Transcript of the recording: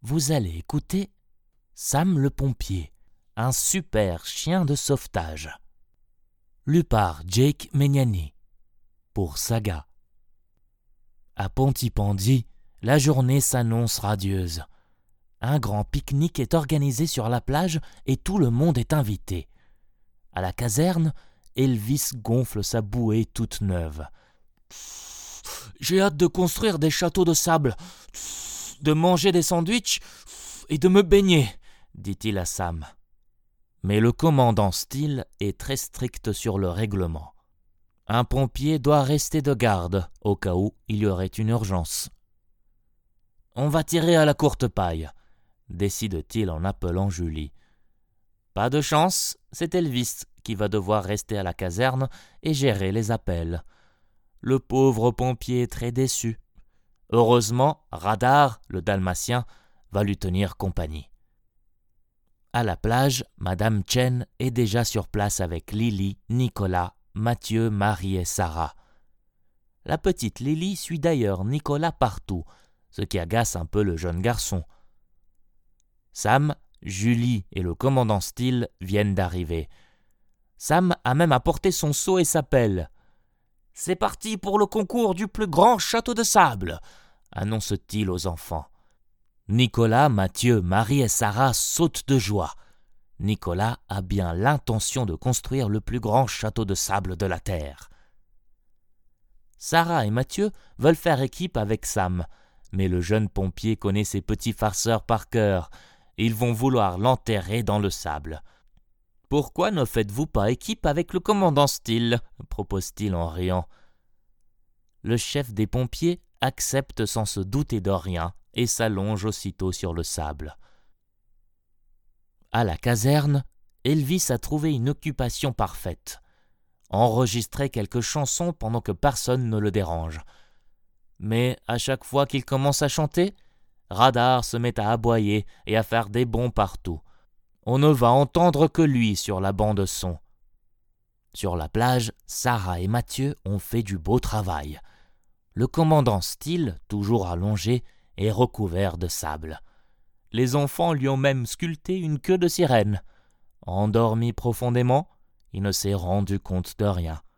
vous allez écouter Sam le pompier, un super chien de sauvetage. Lu par Jake Megnani pour Saga. À Pontypandy, la journée s'annonce radieuse. Un grand pique-nique est organisé sur la plage et tout le monde est invité. À la caserne, Elvis gonfle sa bouée toute neuve. J'ai hâte de construire des châteaux de sable, de manger des sandwichs et de me baigner, dit-il à Sam. Mais le commandant Steele est très strict sur le règlement. Un pompier doit rester de garde au cas où il y aurait une urgence. On va tirer à la courte paille, décide-t-il en appelant Julie. Pas de chance, c'est Elvis qui va devoir rester à la caserne et gérer les appels. Le pauvre pompier est très déçu. Heureusement, Radar, le dalmatien, va lui tenir compagnie. À la plage, Madame Chen est déjà sur place avec Lily, Nicolas, Mathieu, Marie et Sarah. La petite Lily suit d'ailleurs Nicolas partout, ce qui agace un peu le jeune garçon. Sam, Julie et le commandant Steele viennent d'arriver. Sam a même apporté son seau et sa pelle. « C'est parti pour le concours du plus grand château de sable !» annonce-t-il aux enfants. Nicolas, Mathieu, Marie et Sarah sautent de joie. Nicolas a bien l'intention de construire le plus grand château de sable de la Terre. Sarah et Mathieu veulent faire équipe avec Sam, mais le jeune pompier connaît ses petits farceurs par cœur. Ils vont vouloir l'enterrer dans le sable. « Pourquoi ne faites-vous pas équipe avec le commandant Steele ?» propose-t-il en riant. Le chef des pompiers accepte sans se douter de rien et s'allonge aussitôt sur le sable. À la caserne, Elvis a trouvé une occupation parfaite. Enregistrer quelques chansons pendant que personne ne le dérange. Mais à chaque fois qu'il commence à chanter, Radar se met à aboyer et à faire des bonds partout. On ne va entendre que lui sur la bande son. Sur la plage, Sarah et Mathieu ont fait du beau travail. Le commandant Steele, toujours allongé, est recouvert de sable. Les enfants lui ont même sculpté une queue de sirène. Endormi profondément, il ne s'est rendu compte de rien.